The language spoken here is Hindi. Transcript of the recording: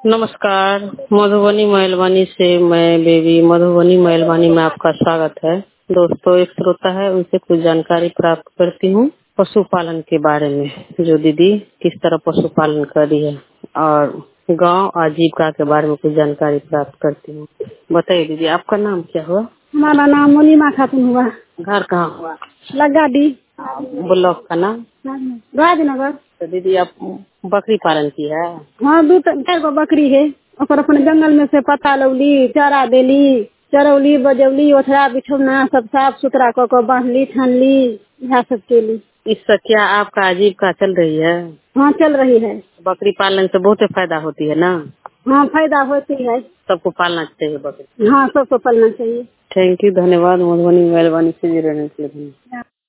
नमस्कार। मधुबनी महलवानी से मैं बेबी मधुबनी महलवानी में आपका स्वागत है। दोस्तों, एक श्रोता है, उनसे कुछ जानकारी प्राप्त करती हूँ पशुपालन के बारे में। जो दीदी किस तरह पशुपालन कर रही है और गांव आजीविका के बारे में कुछ जानकारी प्राप्त करती हूँ। बताइए दीदी, आपका नाम क्या हुआ? हमारा नाम मुनीमा खातून हुआ। घर कहाँ हुआ? लगाडी। ब्लॉक का नाम? राजनगर। तो दीदी, आप बकरी पालन की है? हाँ, 2-4 गो बकरी है। और अपने जंगल में से पत्ता लौली, चारा देली, चरौली बजौली, ओथरा बिछौना सब साफ सुथरा कर बांधली, छानली, यह सब केली। इससे क्या आपका आजीविका चल रही है? हाँ, चल रही है। बकरी पालन से बहुत फायदा होती है ना? हाँ, फायदा होती है। सबको पालना चाहिए बकरी। हाँ, सबको पालना चाहिए। थैंक यू, धन्यवाद। मधुबनी महलवानी से जुड़ने के लिए।